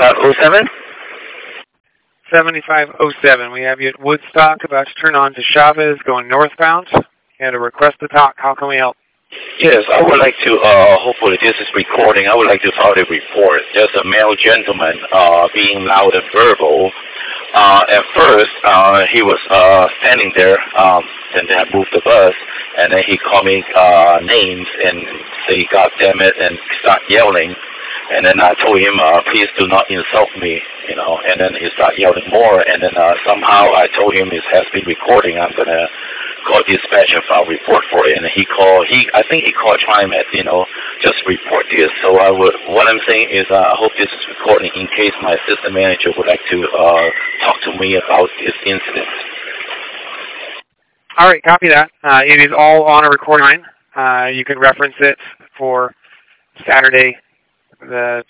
7507? 7507. We have you at Woodstock, about to turn on to Chavez, going northbound. You had a request to talk. How can we help? Yes, I would like to, hopefully this is recording, I would like to file a report. There's a male gentleman being loud and verbal. At first, he was standing there, and then I moved the bus, and then he called me names and say, God damn it, and start yelling. And then I told him, please do not insult me, you know, and then he started yelling more, and then somehow I told him it has been recording, I'm going to call dispatch and file report for it. And I think he called TriMet, you know, just report this. So what I'm saying is I hope this is recording in case my assistant manager would like to talk to me about this incident. All right, copy that. It is all on a recording line. You can reference it for Saturday, the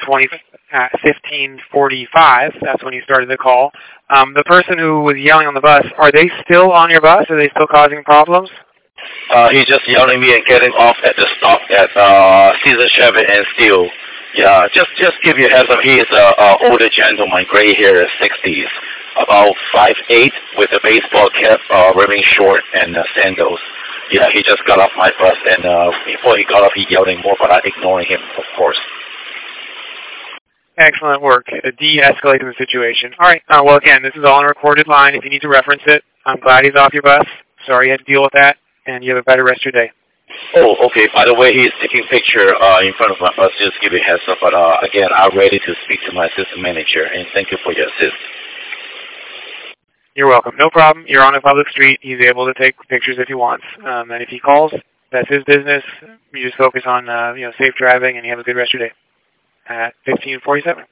15:45. That's when you started the call. The person who was yelling on the bus, are they still on your bus? Are they still causing problems? He's just yelling at me and getting off at the stop at Caesar Chevy and Steel. Yeah, just give you a heads up. He's an older gentleman, gray hair, 60s, about 5'8", with a baseball cap, wearing short and sandals. Yeah, he just got off my bus, and before he got off, he yelling more, but I ignoring him, of course. Excellent work. De-escalating the situation. All right. Well, again, this is all on a recorded line. If you need to reference it, I'm glad he's off your bus. Sorry you had to deal with that, and you have a better rest of your day. Oh, okay. By the way, he's taking a picture in front of my bus. Just give you a heads up. But again, I'm ready to speak to my assistant manager, and thank you for your assist. You're welcome. No problem. You're on a public street. He's able to take pictures if he wants. And if he calls, that's his business. You just focus on safe driving, and you have a good rest of your day. At 15:47.